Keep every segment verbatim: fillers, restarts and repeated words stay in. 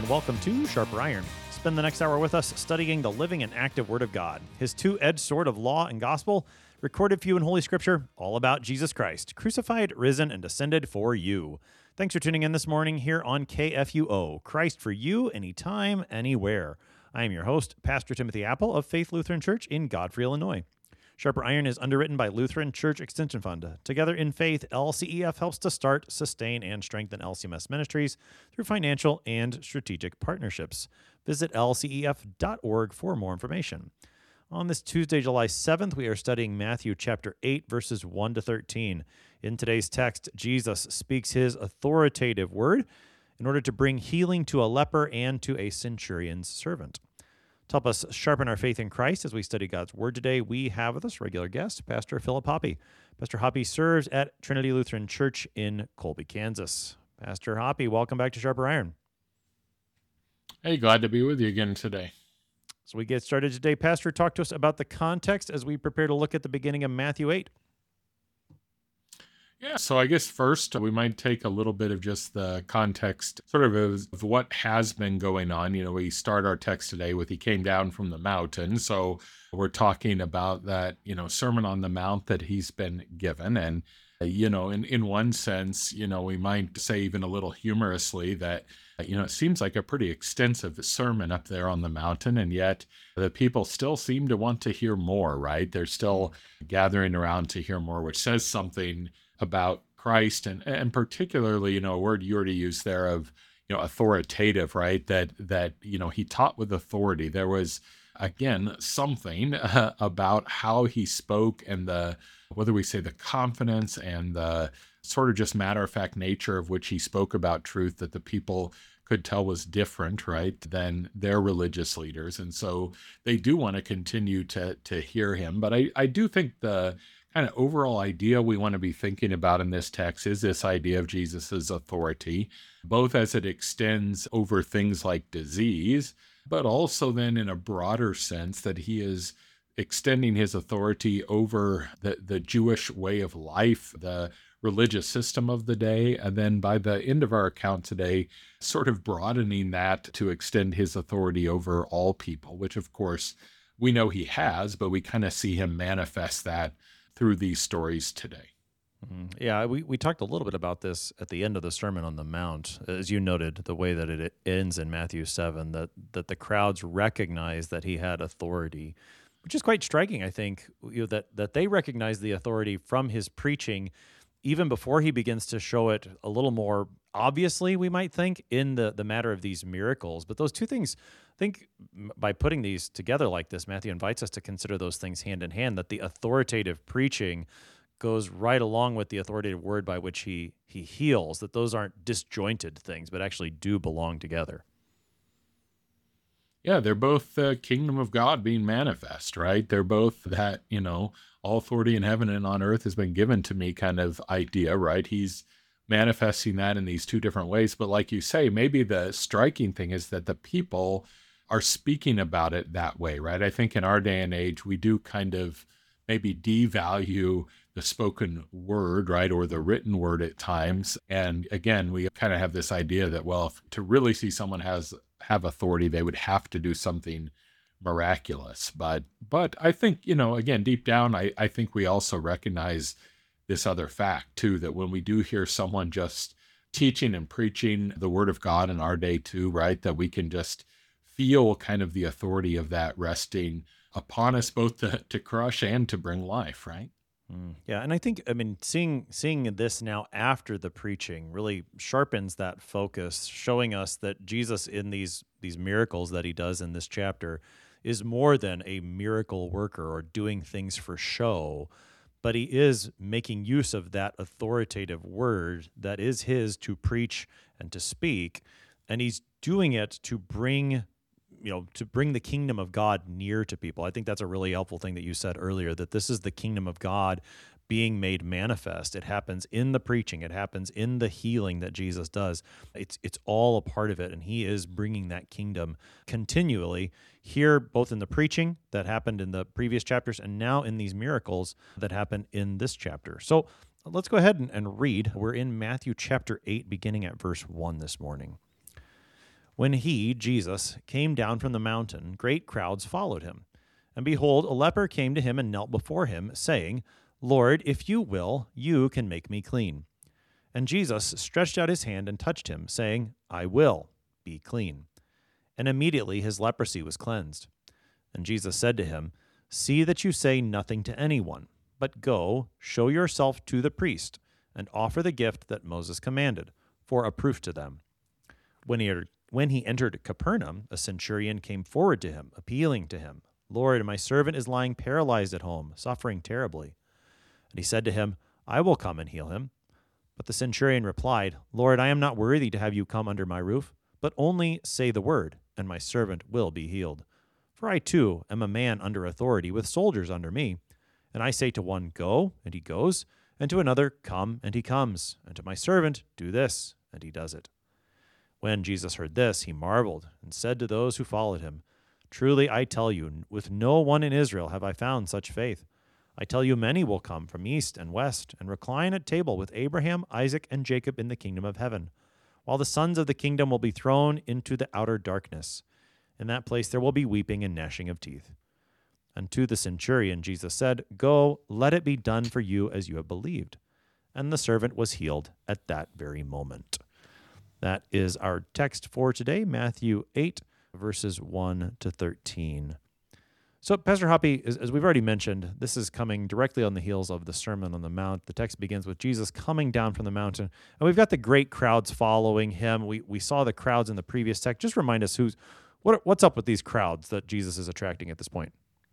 and welcome to Sharper Iron. Spend the next hour with us studying the living and active Word of God, His two-edged sword of law and gospel, recorded for you in Holy Scripture, all about Jesus Christ, crucified, risen, and ascended for you. Thanks for tuning in this morning here on K F U O, Christ for you, anytime, anywhere. I am your host, Pastor Timothy Apple of Faith Lutheran Church in Godfrey, Illinois. Sharper Iron is underwritten by Lutheran Church Extension Fund. Together in faith, L C E F helps to start, sustain, and strengthen L C M S ministries through financial and strategic partnerships. Visit L C E F dot org for more information. On this Tuesday, July seventh, we are studying Matthew chapter eight, verses one to thirteen. In today's text, Jesus speaks his authoritative word in order to bring healing to a leper and to a centurion's servant. To help us sharpen our faith in Christ as we study God's Word today, we have with us regular guest, Pastor Philip Hoppe. Pastor Hoppe serves at Trinity Lutheran Church in Colby, Kansas. Pastor Hoppe, welcome back to Sharper Iron. Hey, glad to be with you again today. So we get started today. Pastor, talk to us about the context as we prepare to look at the beginning of Matthew eight. Yeah, so I guess first we might take a little bit of just the context, sort of of what has been going on. You know, we start our text today with he came down from the mountain. So we're talking about that, you know, Sermon on the Mount that he's been given. And, uh, you know, in, in one sense, you know, we might say even a little humorously that, uh, you know, it seems like a pretty extensive sermon up there on the mountain. And yet the people still seem to want to hear more, right? They're still gathering around to hear more, which says something about Christ, and and particularly, you know, a word you already used there of, you know, authoritative, right? That that you know he taught with authority. There was again something uh, about how he spoke, and the whether we say the confidence and the sort of just matter of fact nature of which he spoke about truth that the people could tell was different, right, than their religious leaders, and so they do want to continue to to hear him. But I I do think the kind of overall idea we want to be thinking about in this text is this idea of Jesus's authority, both as it extends over things like disease, but also then in a broader sense that he is extending his authority over the, the Jewish way of life, the religious system of the day, and then by the end of our account today, sort of broadening that to extend his authority over all people, which of course we know he has, but we kind of see him manifest that through these stories today. Mm-hmm. Yeah, we, we talked a little bit about this at the end of the Sermon on the Mount. As you noted, the way that it ends in Matthew seven, that, that the crowds recognized that he had authority, which is quite striking, I think, you know, that, that they recognize the authority from his preaching even before he begins to show it a little more obviously, we might think, in the, the matter of these miracles. But those two things, I think by putting these together like this, Matthew invites us to consider those things hand in hand, that the authoritative preaching goes right along with the authoritative word by which he he heals, that those aren't disjointed things, but actually do belong together. Yeah, they're both the kingdom of God being manifest, right? They're both that, you know, all authority in heaven and on earth has been given to me kind of idea, right? He's manifesting that in these two different ways. But like you say, maybe the striking thing is that the people are speaking about it that way, right? I think in our day and age, we do kind of maybe devalue the spoken word, right, or the written word at times. And again, we kind of have this idea that, well, if, to really see someone has have authority, they would have to do something miraculous. But but I think, you know, again, deep down, I, I think we also recognize this other fact too, that when we do hear someone just teaching and preaching the word of God in our day too, right, that we can just feel kind of the authority of that resting upon us, both to, to crush and to bring life, right? Mm, yeah, and I think, I mean, seeing seeing this now after the preaching really sharpens that focus, showing us that Jesus in these these miracles that he does in this chapter is more than a miracle worker or doing things for show, but he is making use of that authoritative word that is his to preach and to speak, and he's doing it to bring, you know, to bring the kingdom of God near to people. I think that's a really helpful thing that you said earlier, that this is the kingdom of God being made manifest. It happens in the preaching. It happens in the healing that Jesus does. It's it's all a part of it, and he is bringing that kingdom continually here, both in the preaching that happened in the previous chapters and now in these miracles that happen in this chapter. So let's go ahead and, and read. We're in Matthew chapter eight, beginning at verse one this morning. When he, Jesus, came down from the mountain, great crowds followed him. And behold, a leper came to him and knelt before him, saying, Lord, if you will, you can make me clean. And Jesus stretched out his hand and touched him, saying, I will, be clean. And immediately his leprosy was cleansed. And Jesus said to him, See that you say nothing to anyone, but go, show yourself to the priest, and offer the gift that Moses commanded, for a proof to them. When he When he entered Capernaum, a centurion came forward to him, appealing to him, Lord, my servant is lying paralyzed at home, suffering terribly. And he said to him, I will come and heal him. But the centurion replied, Lord, I am not worthy to have you come under my roof, but only say the word, and my servant will be healed. For I too am a man under authority, with soldiers under me. And I say to one, Go, and he goes, and to another, Come, and he comes, and to my servant, Do this, and he does it. When Jesus heard this, he marveled, and said to those who followed him, Truly I tell you, with no one in Israel have I found such faith. I tell you, many will come from east and west, and recline at table with Abraham, Isaac, and Jacob in the kingdom of heaven, while the sons of the kingdom will be thrown into the outer darkness. In that place there will be weeping and gnashing of teeth. And to the centurion Jesus said, Go, let it be done for you as you have believed. And the servant was healed at that very moment. That is our text for today, Matthew eight, verses one to thirteen. So, Pastor Hoppy, as, as we've already mentioned, this is coming directly on the heels of the Sermon on the Mount. The text begins with Jesus coming down from the mountain, and we've got the great crowds following him. We we saw the crowds in the previous text. Just remind us who's what what's up with these crowds that Jesus is attracting at this point.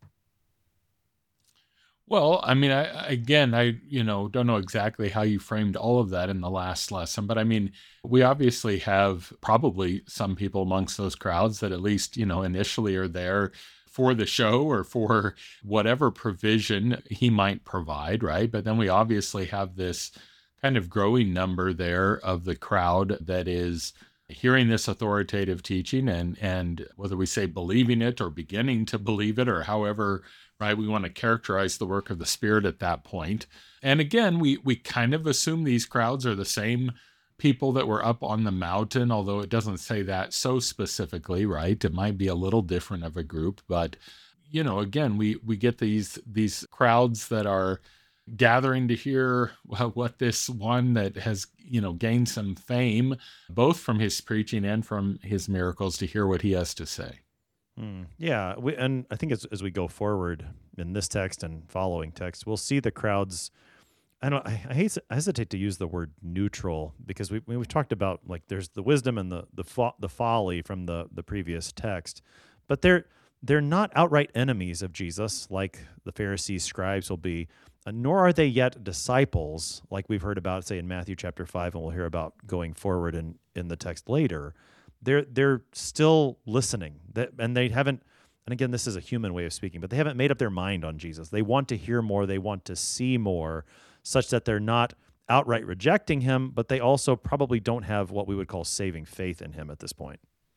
Well, I mean, I, again, I, you know, don't know exactly how you framed all of that in the last lesson, but I mean, we obviously have probably some people amongst those crowds that at least, you know, initially are there for the show or for whatever provision he might provide, right? But then we obviously have this kind of growing number there of the crowd that is hearing this authoritative teaching and, and whether we say believing it or beginning to believe it or however, right, we want to characterize the work of the Spirit at that point. And again, we we kind of assume these crowds are the same people that were up on the mountain, although it doesn't say that so specifically, right? It might be a little different of a group, but you know, again, we we get these these crowds that are gathering to hear well, what this one that has, you know, gained some fame, both from his preaching and from his miracles, to hear what he has to say. Hmm. Yeah, we, and I think as as we go forward in this text and following text, we'll see the crowds. I don't. I, I, hate, I hesitate to use the word neutral because we we've talked about like there's the wisdom and the the fo- the folly from the the previous text, but they're they're not outright enemies of Jesus like the Pharisees, scribes will be, uh, nor are they yet disciples like we've heard about, say in Matthew chapter five, and we'll hear about going forward in in the text later. They're they're still listening, that, and they haven't. And again, this is a human way of speaking, but they haven't made up their mind on Jesus. They want to hear more. They want to see more, such that they're not outright rejecting him, but they also probably don't have what we would call saving faith in him at this point.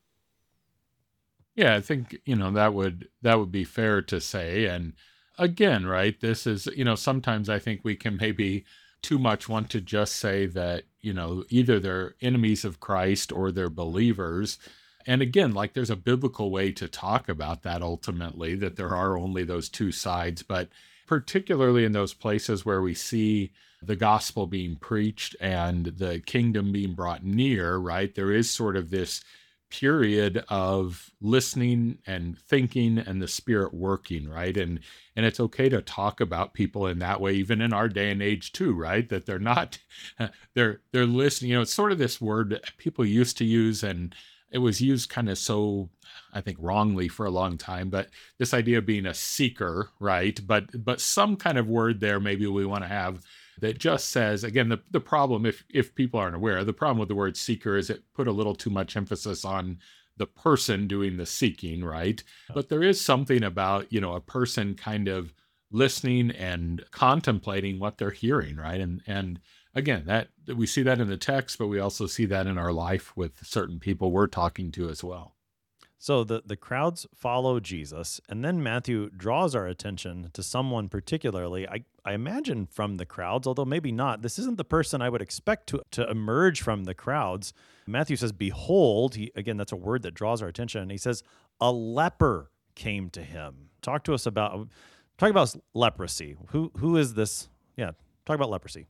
Yeah, I think, you know, that would that would be fair to say. And again, right, this is, you know, sometimes I think we can maybe too much want to just say that, you know, either they're enemies of Christ or they're believers. And again, like there's a biblical way to talk about that ultimately, that there are only those two sides, but particularly in those places where we see the gospel being preached and the kingdom being brought near, right? There is sort of this period of listening and thinking and the Spirit working, right? And and it's okay to talk about people in that way, even in our day and age too, right? That they're not, they're they're listening. You know, it's sort of this word that people used to use, and it was used kind of so, I think, wrongly for a long time, but this idea of being a seeker, right? But but some kind of word there maybe we want to have that just says, again, the, the problem, if if people aren't aware, the problem with the word seeker is it put a little too much emphasis on the person doing the seeking, right? But there is something about, you know, a person kind of listening and contemplating what they're hearing, right? And and again, that we see that in the text, but we also see that in our life with certain people we're talking to as well. So the, the crowds follow Jesus, and then Matthew draws our attention to someone particularly, I, I imagine from the crowds, although maybe not. This isn't the person I would expect to, to emerge from the crowds. Matthew says, behold, he, again, that's a word that draws our attention, and he says, a leper came to him. Talk to us about, talk about leprosy. Who Who is this? Yeah, talk about leprosy.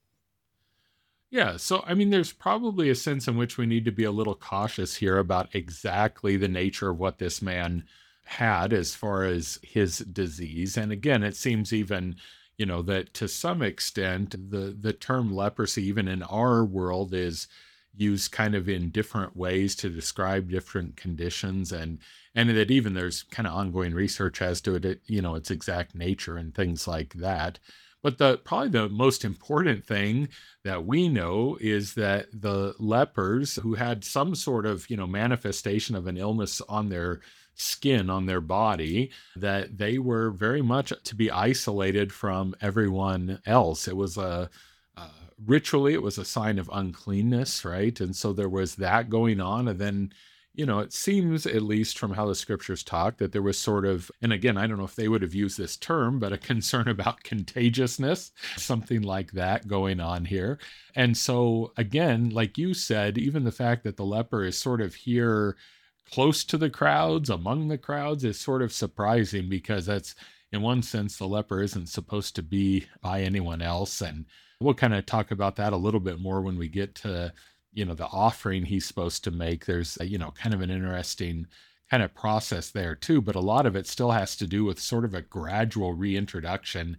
Yeah, so I mean, there's probably a sense in which we need to be a little cautious here about exactly the nature of what this man had as far as his disease. And again, it seems even, you know, that to some extent, the the term leprosy, even in our world, is used kind of in different ways to describe different conditions, and and that even there's kind of ongoing research as to it, you know, its exact nature and things like that. But the probably the most important thing that we know is that the lepers who had some sort of, you know, manifestation of an illness on their skin, on their body, that they were very much to be isolated from everyone else. It was a uh, ritually, it was a sign of uncleanness, right? And so there was that going on. And then, you know, it seems, at least from how the scriptures talk, that there was sort of, and again, I don't know if they would have used this term, but a concern about contagiousness, something like that going on here. And so, again, like you said, even the fact that the leper is sort of here close to the crowds, among the crowds, is sort of surprising, because that's, in one sense, the leper isn't supposed to be by anyone else. And we'll kind of talk about that a little bit more when we get to, you know, the offering he's supposed to make. There's, you know, kind of an interesting kind of process there too, but a lot of it still has to do with sort of a gradual reintroduction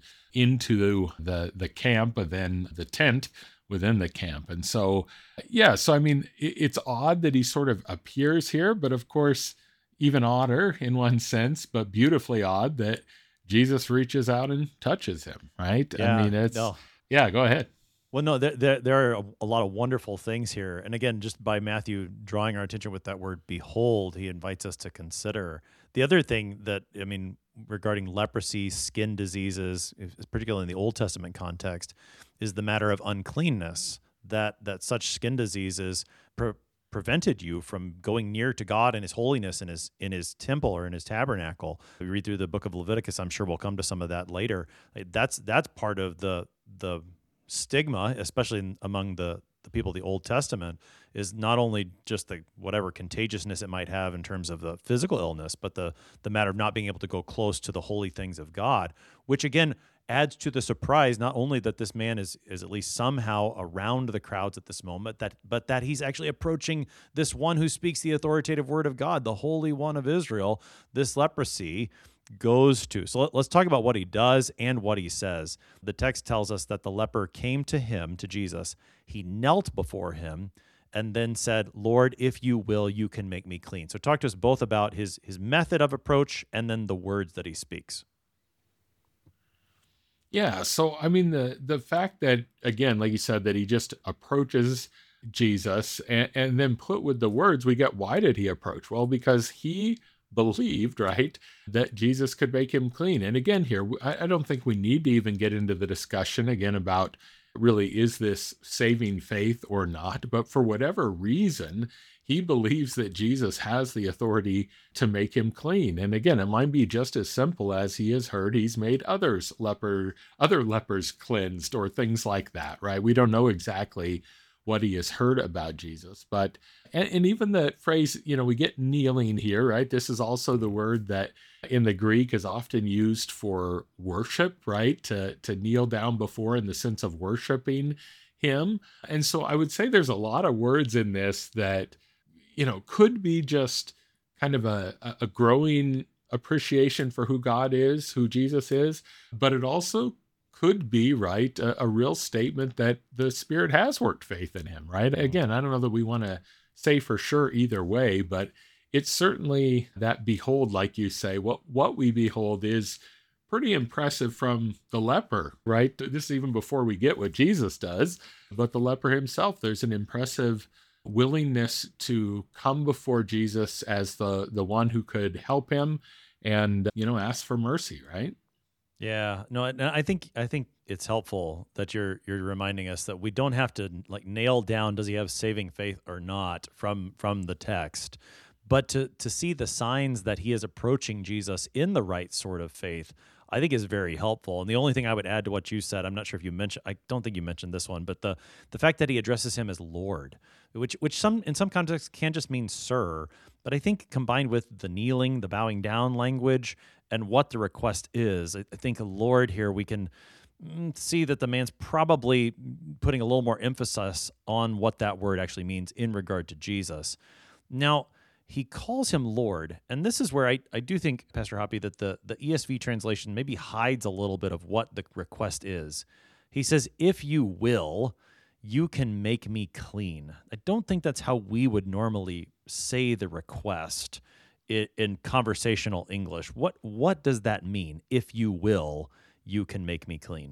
into the the camp and then the tent within the camp. And so, yeah, so I mean, it, it's odd that he sort of appears here, but of course, even odder in one sense, but beautifully odd that Jesus reaches out and touches him, right? Yeah, I mean, it's, no. yeah, go ahead. Well, no, there, there, there are a, a lot of wonderful things here. And again, just by Matthew drawing our attention with that word, behold, he invites us to consider. The other thing that, I mean, regarding leprosy, skin diseases, particularly in the Old Testament context, is the matter of uncleanness, that, that such skin diseases pre- prevented you from going near to God and his holiness in his in his temple or in his tabernacle. We read through the book of Leviticus. I'm sure we'll come to some of that later. That's that's part of the the stigma, especially in, among the, the people of the Old Testament, is not only just the whatever contagiousness it might have in terms of the physical illness, but the the matter of not being able to go close to the holy things of God, which again adds to the surprise, not only that this man is is at least somehow around the crowds at this moment, that but that he's actually approaching this one who speaks the authoritative word of God, the Holy One of Israel. This leprosy goes to. So let, let's talk about what he does and what he says. The text tells us that the leper came to him, to Jesus. He knelt before him and then said, Lord, if you will, you can make me clean. So talk to us both about his his method of approach and then the words that he speaks. Yeah, so I mean, the the fact that, again, like you said, that he just approaches Jesus and, and then put with the words, we get, why did he approach? Well, because he believed, right, that Jesus could make him clean. And again, here, I, I don't think we need to even get into the discussion again about really, is this saving faith or not? But for whatever reason, he believes that Jesus has the authority to make him clean. And again, it might be just as simple as he has heard he's made others leper, other lepers cleansed or things like that, right? We don't know exactly what he has heard about Jesus. But, and, and even the phrase, you know, we get kneeling here, right? This is also the word that in the Greek is often used for worship, right? To, to kneel down before in the sense of worshiping him. And so I would say there's a lot of words in this that, you know, could be just kind of a, a growing appreciation for who God is, who Jesus is, but it also could be, right, a, a real statement that the Spirit has worked faith in him, right? Again, I don't know that we want to say for sure either way, but it's certainly that behold, like you say, what, what we behold is pretty impressive from the leper, right? This is even before we get what Jesus does, but the leper himself, there's an impressive willingness to come before Jesus as the, the one who could help him and, you know, ask for mercy, right? Yeah, no, and I think I think it's helpful that you're you're reminding us that we don't have to like nail down does he have saving faith or not from from the text, But to to see the signs that he is approaching Jesus in the right sort of faith, I think is very helpful. And the only thing I would add to what you said, I'm not sure if you mentioned, I don't think you mentioned this one, but the the fact that he addresses him as Lord, which which some in some contexts can just mean sir, but I think combined with the kneeling, the bowing down language, and what the request is, I, I think Lord here we can mm, see that the man's probably putting a little more emphasis on what that word actually means in regard to Jesus. Now, he calls him Lord, and this is where I, I do think, Pastor Hoppy, that the, the E S V translation maybe hides a little bit of what the request is. He says, if you will, you can make me clean. I don't think that's how we would normally say the request in, in conversational English. What what does that mean? If you will, you can make me clean.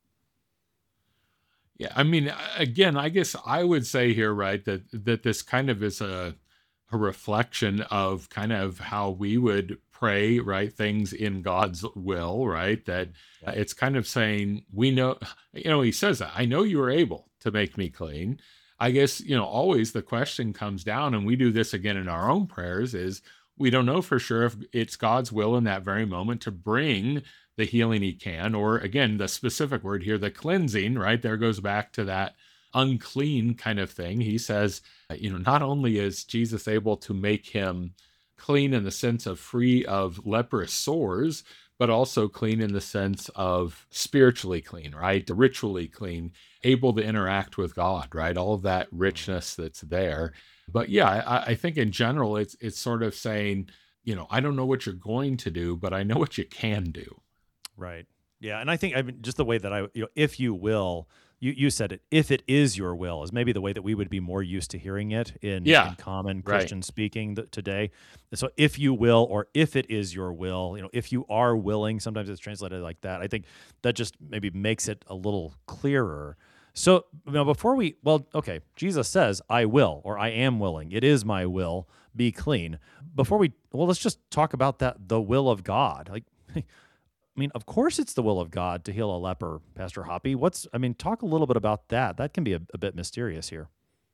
Yeah, I mean, again, I guess I would say here, right, that that this kind of is a a reflection of kind of how we would pray, right? Things in God's will, right? That uh, it's kind of saying, we know, you know, he says that, I know you are able to make me clean. I guess, you know, always the question comes down, and we do this again in our own prayers, is we don't know for sure if it's God's will in that very moment to bring the healing he can, or again, the specific word here, the cleansing, right? There goes back to that unclean kind of thing. He says, you know, not only is Jesus able to make him clean in the sense of free of leprous sores, but also clean in the sense of spiritually clean, right? Ritually clean, able to interact with God, right? All of that richness that's there. But yeah, I, I think in general, it's it's sort of saying, you know, I don't know what you're going to do, but I know what you can do. Right. Yeah, and I think I mean just the way that I, you know, if you will, you you said it, if it is your will, is maybe the way that we would be more used to hearing it in, Yeah, in common right. Christian speaking th- today. And so if you will, or if it is your will, you know, if you are willing, sometimes it's translated like that. I think that just maybe makes it a little clearer. So now before we, well, okay, Jesus says, I will, or I am willing. It is my will, be clean. Before we, well, let's just talk about that, the will of God. Like, I mean, of course it's the will of God to heal a leper, Pastor Hoppy. What's, I mean, talk a little bit about that. That can be a, a bit mysterious here.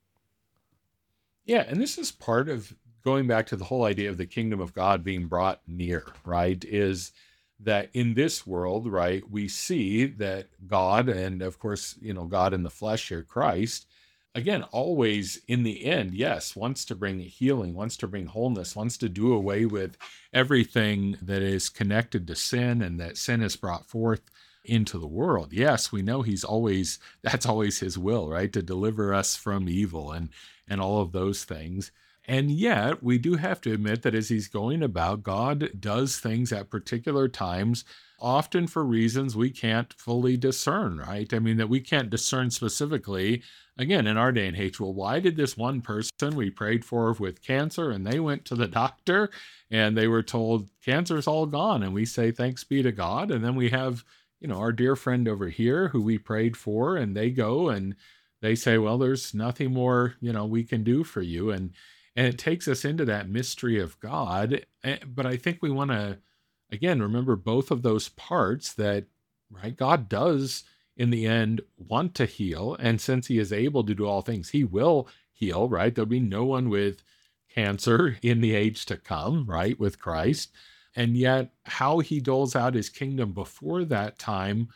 Yeah, and this is part of going back to the whole idea of the kingdom of God being brought near, right? Is that in this world, right, we see that God, and of course, you know, God in the flesh here, Christ, again, always in the end, yes, wants to bring healing, wants to bring wholeness, wants to do away with everything that is connected to sin and that sin has brought forth into the world. Yes, we know he's always, that's always his will, right? To deliver us from evil and, and all of those things. And yet we do have to admit that as he's going about, God does things at particular times, often for reasons we can't fully discern, right? I mean, that we can't discern specifically, again, in our day and age. Well, why did this one person we prayed for with cancer and they went to the doctor and they were told cancer's all gone? And we say, thanks be to God. And then we have, you know, our dear friend over here who we prayed for, and they go and they say, well, there's nothing more, you know, we can do for you. And And it takes us into that mystery of God. Eh, But I think we want to, again, remember both of those parts that, right, God does in the end want to heal. And since he is able to do all things, he will heal, right? There'll be no one with cancer in the age to come, right, with Christ. And yet, how he doles out his kingdom before that time,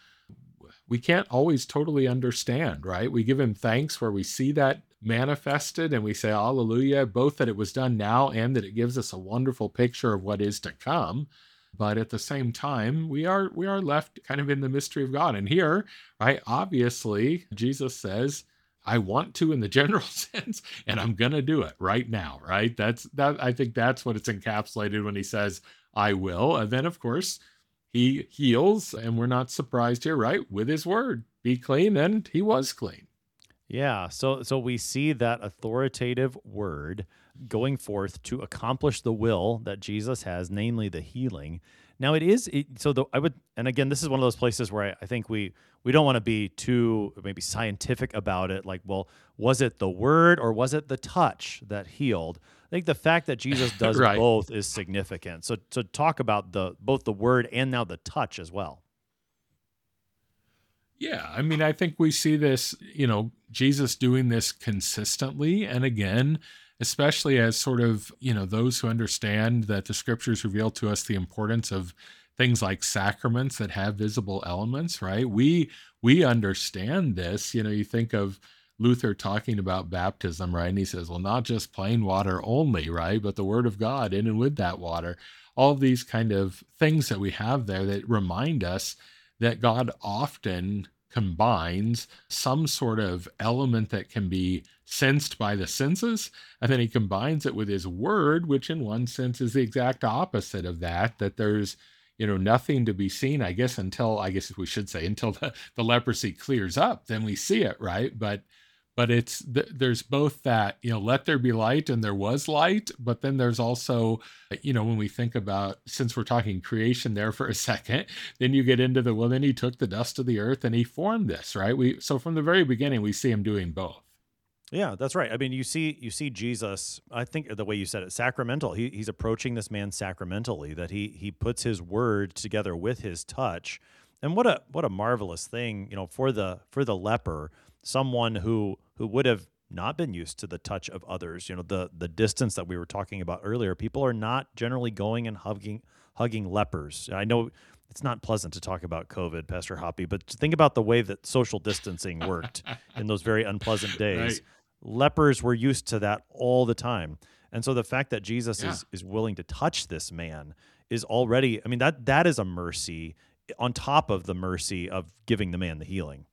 we can't always totally understand, right? We give him thanks where we see that manifested and we say, hallelujah, both that it was done now and that it gives us a wonderful picture of what is to come. But at the same time, we are we are left kind of in the mystery of God. And here, right, obviously, Jesus says, I want to in the general sense, and I'm going to do it right now, right? That's that. I think that's what it's encapsulated when he says, I will. And then, of course, he heals, and we're not surprised here, right? With his word, be clean, and he was clean. Yeah, so so we see that authoritative word going forth to accomplish the will that Jesus has, namely the healing. Now it is it, so the I would, and again, this is one of those places where I, I think we we don't want to be too maybe scientific about it. Like, well, was it the word or was it the touch that healed? I think the fact that Jesus does Right. both is significant. So to talk about the both the word and now the touch as well. Yeah, I mean, I think we see this, you know, Jesus doing this consistently. And again, especially as sort of, you know, those who understand that the scriptures reveal to us the importance of things like sacraments that have visible elements, right? We we understand this. You know, you think of Luther talking about baptism, right? And he says, well, not just plain water only, right? But the word of God in and with that water. All of these kind of things that we have there that remind us that God often combines some sort of element that can be sensed by the senses, and then he combines it with his word, which in one sense is the exact opposite of that, that there's, you know, nothing to be seen, I guess, until, I guess we should say, until the, the leprosy clears up, then we see it, right? But but it's th- there's both that, you know, let there be light, and there was light, but then there's also, you know, when we think about, since we're talking creation there for a second, then you get into the, well, then he took the dust of the earth and he formed this, right? We so from the very beginning we see him doing both. Yeah, that's right. I mean, you see, you see Jesus. I think the way you said it, sacramental. He, he's approaching this man sacramentally. That he he puts his word together with his touch, and what a what a marvelous thing, you know, for the for the leper, someone who who would have not been used to the touch of others. You know, the the distance that we were talking about earlier. People are not generally going and hugging hugging lepers. I know it's not pleasant to talk about COVID, Pastor Hoppy, but think about the way that social distancing worked in those very unpleasant days. Right. Lepers were used to that all the time. And so the fact that Jesus Yeah. is is willing to touch this man is already, I mean, that that is a mercy on top of the mercy of giving the man the healing.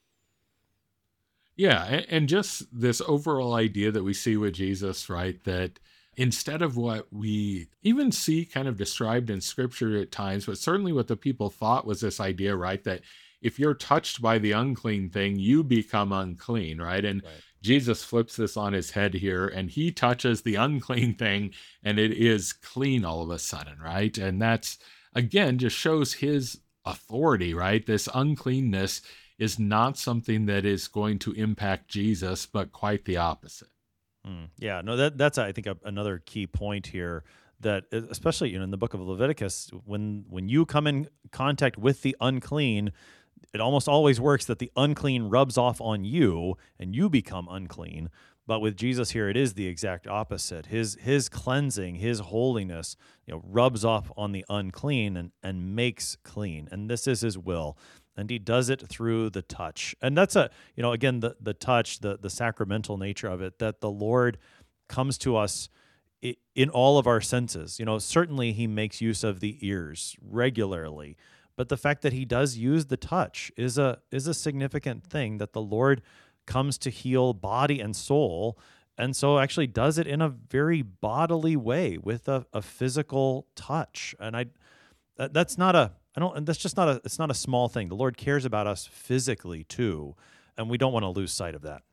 Yeah, a- and just this overall idea that we see with Jesus, right? That instead of what we even see kind of described in scripture at times, but certainly what the people thought was this idea, right? That if you're touched by the unclean thing, you become unclean, right? And Right. Jesus flips this on his head here, and he touches the unclean thing, and it is clean all of a sudden, right? And that's, again, just shows his authority, right? This uncleanness is not something that is going to impact Jesus, but quite the opposite. Mm, yeah, no, that that's I think a, another key point here. That e- especially, you know, in the book of Leviticus, when when you come in contact with the unclean, it almost always works that the unclean rubs off on you and you become unclean. But with Jesus here, it is the exact opposite. His his cleansing, his holiness, you know, rubs off on the unclean and and makes clean. And this is his will. And he does it through the touch. And that's a, you know, again, the the touch, the the sacramental nature of it, that the Lord comes to us i- in all of our senses. You know, certainly he makes use of the ears regularly, but the fact that he does use the touch is a is a significant thing, that the Lord comes to heal body and soul, and so actually does it in a very bodily way with a, a physical touch. And I that, that's not a I don't and that's just not a it's not a small thing. The Lord cares about us physically too, and we don't want to lose sight of that.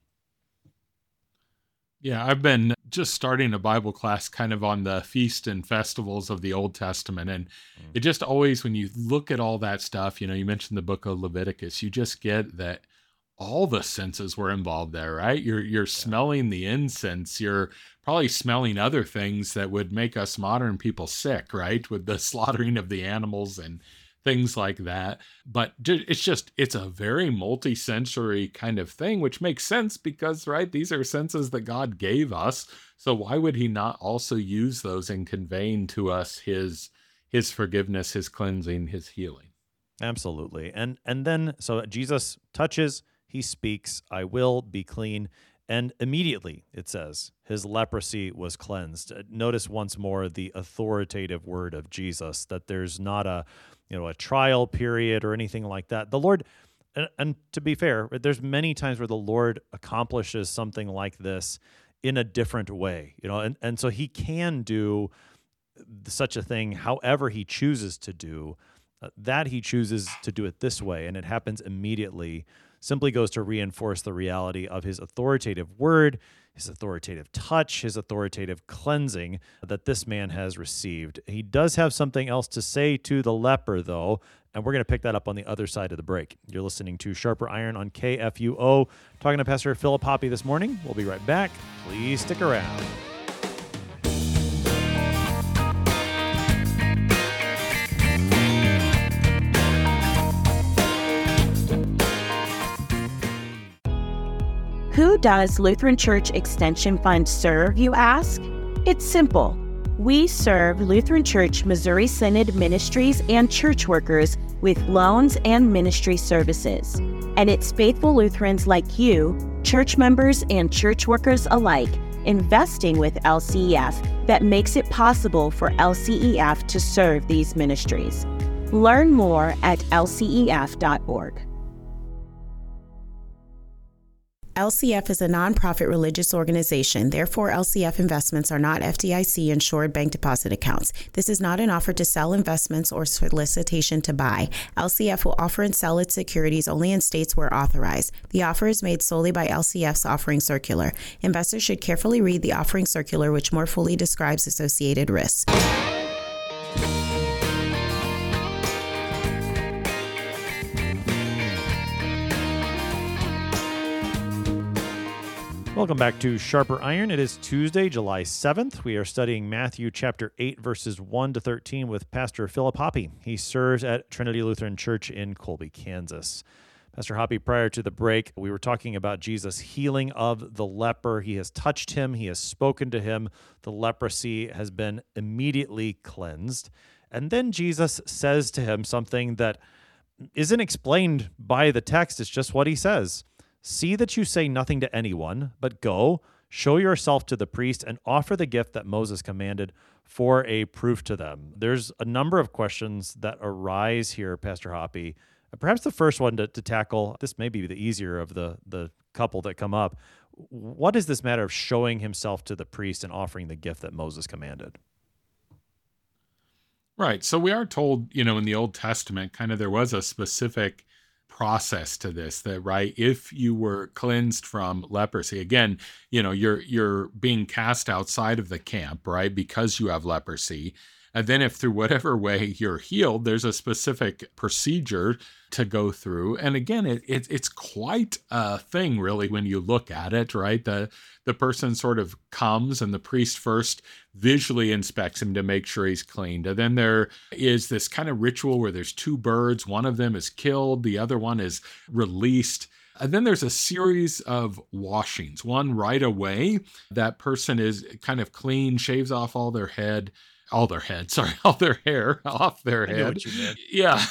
Yeah, I've been just starting a Bible class kind of on the feast and festivals of the Old Testament. And Mm. it just always, when you look at all that stuff, you know, you mentioned the book of Leviticus, you just get that all the senses were involved there, right? You're you're smelling the incense, you're probably smelling other things that would make us modern people sick, right? With the slaughtering of the animals and things like that. But ju- it's just, it's a very multi-sensory kind of thing, which makes sense because, right, these are senses that God gave us. So why would he not also use those in conveying to us his his forgiveness, his cleansing, his healing? Absolutely. And and then so Jesus touches, he speaks, I will be clean. And immediately, it says, his leprosy was cleansed. Uh, Notice once more the authoritative word of Jesus, that there's not a, you know, a trial period or anything like that. The Lord, and, and to be fair, there's many times where the Lord accomplishes something like this in a different way, you know, and, and so he can do such a thing however he chooses to do. Uh, that he chooses to do it this way, and it happens immediately, simply goes to reinforce the reality of his authoritative word, his authoritative touch, his authoritative cleansing that this man has received. He does have something else to say to the leper, though, and we're going to pick that up on the other side of the break. You're listening to Sharper Iron on K F U O, talking to Pastor Philip Hoppy this morning. We'll be right back. Please stick around. Who does Lutheran Church Extension Fund serve, you ask? It's simple. We serve Lutheran Church Missouri Synod ministries and church workers with loans and ministry services. And it's faithful Lutherans like you, church members and church workers alike, investing with L C E F that makes it possible for L C E F to serve these ministries. Learn more at L C E F dot org. L C F is a nonprofit religious organization. Therefore, L C F investments are not F D I C-insured bank deposit accounts. This is not an offer to sell investments or solicitation to buy. L C F will offer and sell its securities only in states where authorized. The offer is made solely by L C F's offering circular. Investors should carefully read the offering circular, which more fully describes associated risks. Welcome back to Sharper Iron. It is Tuesday, July seventh. We are studying Matthew chapter eight, verses one to thirteen with Pastor Philip Hoppe. He serves at Trinity Lutheran Church in Colby, Kansas. Pastor Hoppe, prior to the break, we were talking about Jesus' healing of the leper. He has touched him. He has spoken to him. The leprosy has been immediately cleansed. And then Jesus says to him something that isn't explained by the text. It's just what he says. See that you say nothing to anyone, but go, show yourself to the priest, and offer the gift that Moses commanded for a proof to them. There's a number of questions that arise here, Pastor Hoppe. Perhaps the first one to, to tackle, this may be the easier of the, the couple that come up. What is this matter of showing himself to the priest and offering the gift that Moses commanded? Right. So we are told, you know, in the Old Testament, kind of there was a specific process to this, that right, if you were cleansed from leprosy, again, you know, you're you're being cast outside of the camp, right, because you have leprosy. And then if through whatever way you're healed, there's a specific procedure to go through. And again, it, it it's quite a thing, really, when you look at it, right? The the person sort of comes and the priest first visually inspects him to make sure he's cleaned. And then there is this kind of ritual where there's two birds. One of them is killed. The other one is released. And then there's a series of washings. One right away, that person is kind of clean, shaves off all their head, all their head, sorry, all their hair off their head. I know what you meant. Yeah.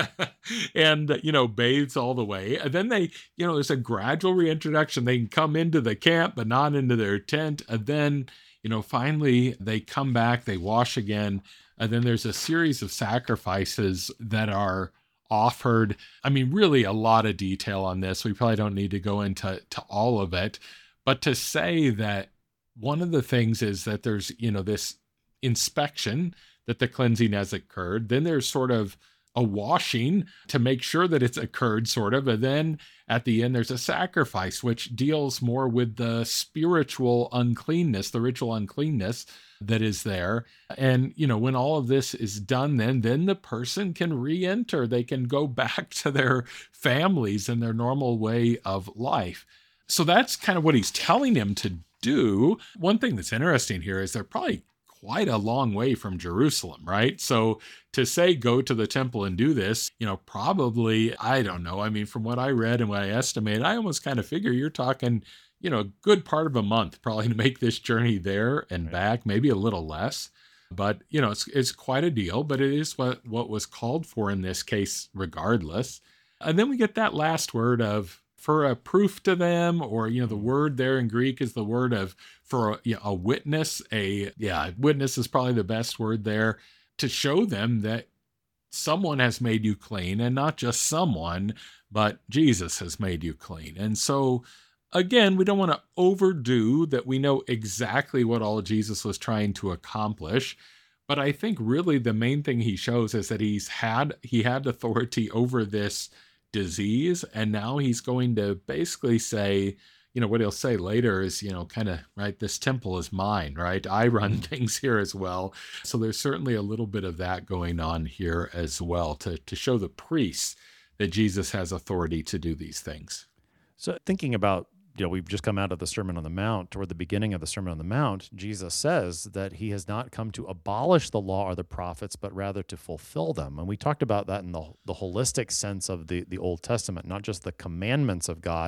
And, you know, bathes all the way. And then they, you know, there's a gradual reintroduction. They can come into the camp, but not into their tent. And then, you know, finally they come back, they wash again. And then there's a series of sacrifices that are offered. I mean, really a lot of detail on this. We probably don't need to go into to all of it. But to say that one of the things is that there's, you know, this inspection that the cleansing has occurred. Then there's sort of a washing to make sure that it's occurred, sort of. And then at the end, there's a sacrifice, which deals more with the spiritual uncleanness, the ritual uncleanness that is there. And, you know, when all of this is done, then, then the person can re-enter. They can go back to their families and their normal way of life. So that's kind of what he's telling him to do. One thing that's interesting here is they're probably quite a long way from Jerusalem, right? So to say, go to the temple and do this, you know, probably, I don't know. I mean, from what I read and what I estimate, I almost kind of figure you're talking, you know, a good part of a month probably to make this journey there and right. back, maybe a little less. But, you know, it's it's quite a deal, but it is what, what was called for in this case, regardless. And then we get that last word of, for a proof to them, or, you know, the word there in Greek is the word of, for a, you know, a witness, a, yeah, witness is probably the best word there, to show them that someone has made you clean, and not just someone, but Jesus has made you clean. And so, again, we don't want to overdo that we know exactly what all Jesus was trying to accomplish. But I think really the main thing he shows is that he's had, he had authority over this disease, and now he's going to basically say, you know, what he'll say later is, you know, kind of, right, this temple is mine, right? I run things here as well. So there's certainly a little bit of that going on here as well, to, to show the priests that Jesus has authority to do these things. So thinking about, you know, we've just come out of the Sermon on the Mount, toward the beginning of the Sermon on the Mount, Jesus says that he has not come to abolish the law or the prophets, but rather to fulfill them. And we talked about that in the, the holistic sense of the, the Old Testament, not just the commandments of God,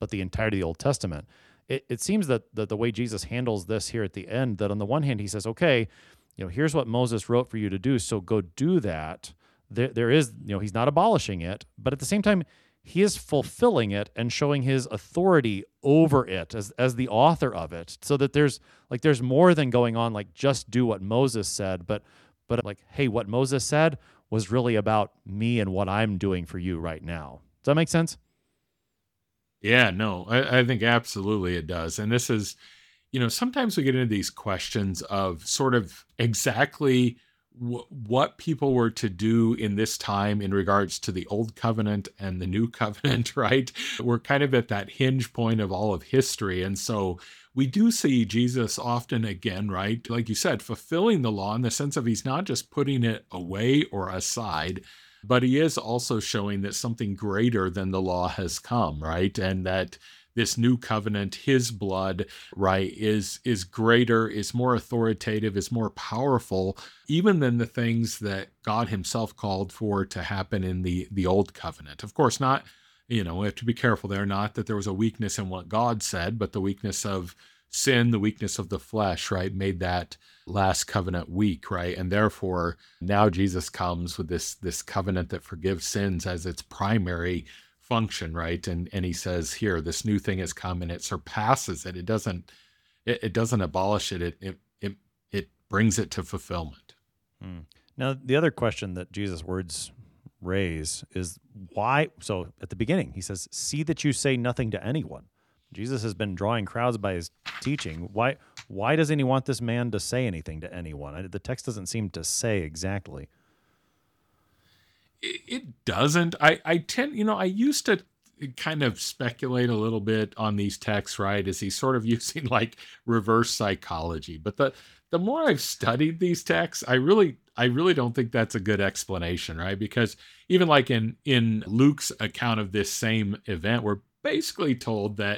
but the entirety of the Old Testament. It, it seems that, that the way Jesus handles this here at the end, that on the one hand, he says, okay, you know, here's what Moses wrote for you to do, so go do that. There, there is, you know, he's not abolishing it, but at the same time, he is fulfilling it and showing his authority over it as, as the author of it, so that there's like there's more than going on like just do what Moses said, but but like, hey, what Moses said was really about me and what I'm doing for you right now. Does that make sense? Yeah, no, I, I think absolutely it does. And this is, you know, sometimes we get into these questions of sort of exactly w- what people were to do in this time in regards to the old covenant and the new covenant, right? We're kind of at that hinge point of all of history. And so we do see Jesus often again, right? Like you said, fulfilling the law in the sense of he's not just putting it away or aside, but he is also showing that something greater than the law has come, right? And that this new covenant, his blood, right, is is greater, is more authoritative, is more powerful, even than the things that God himself called for to happen in the, the old covenant. Of course, not, you know, we have to be careful there, not that there was a weakness in what God said, but the weakness of sin, the weakness of the flesh, right, made that last covenant weak, right? And therefore, now Jesus comes with this this covenant that forgives sins as its primary function, right? And and he says here, this new thing has come and it surpasses it. It doesn't it, it doesn't abolish it. It it it it brings it to fulfillment. Hmm. Now, the other question that Jesus' words raise is why. So at the beginning, he says, "See that you say nothing to anyone." Jesus has been drawing crowds by his teaching. Why why doesn't he want this man to say anything to anyone? I, the text doesn't seem to say exactly. It, it doesn't. I, I tend, you know, I used to kind of speculate a little bit on these texts, right? Is he sort of using like reverse psychology? But the the more I've studied these texts, I really I really don't think that's a good explanation, right? Because even like in in Luke's account of this same event, we're basically told that,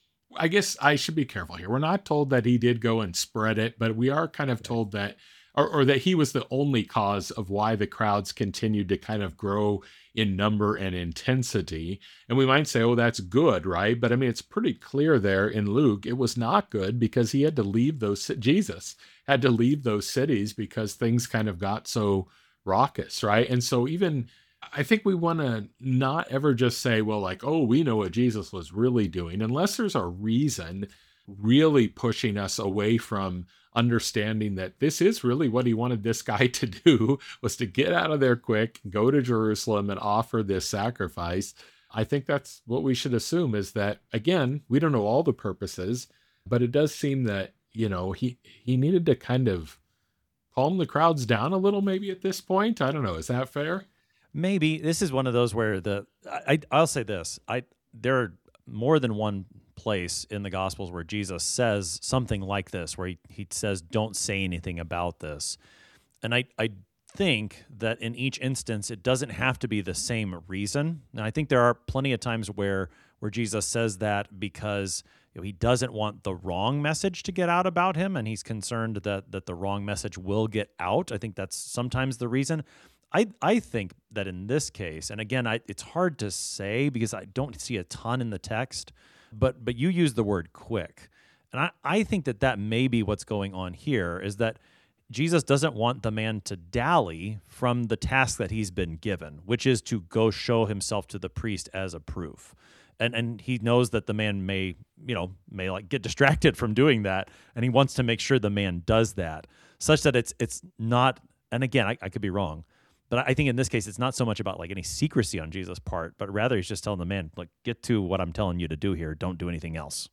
I guess I should be careful here. We're not told that he did go and spread it, but we are kind of told that, or, or that he was the only cause of why the crowds continued to kind of grow in number and intensity. And we might say, oh, that's good, right? But I mean, it's pretty clear there in Luke, it was not good because he had to leave those, Jesus had to leave those cities because things kind of got so raucous, right? And so even, I think we want to not ever just say, well, like, oh, we know what Jesus was really doing, unless there's a reason really pushing us away from understanding that this is really what he wanted this guy to do, was to get out of there quick, go to Jerusalem and offer this sacrifice. I think that's what we should assume, is that, again, we don't know all the purposes, but it does seem that, you know, he, he needed to kind of calm the crowds down a little maybe at this point. I don't know. Is that fair? Maybe this is one of those where the I, I'll say this: I there are more than one place in the Gospels where Jesus says something like this, where he, he says, "Don't say anything about this," and I I think that in each instance it doesn't have to be the same reason. And I think there are plenty of times where where Jesus says that because, you know, he doesn't want the wrong message to get out about him, and he's concerned that that the wrong message will get out. I think that's sometimes the reason. I, I think that in this case, and again, I, it's hard to say because I don't see a ton in the text, but but you use the word quick. And I, I think that that may be what's going on here, is that Jesus doesn't want the man to dally from the task that he's been given, which is to go show himself to the priest as a proof. And and he knows that the man may, you know, may like get distracted from doing that, and he wants to make sure the man does that, such that it's it's not, and again, I, I could be wrong, but I think in this case, it's not so much about like any secrecy on Jesus' part, but rather he's just telling the man, like, get to what I'm telling you to do here. Don't do anything else.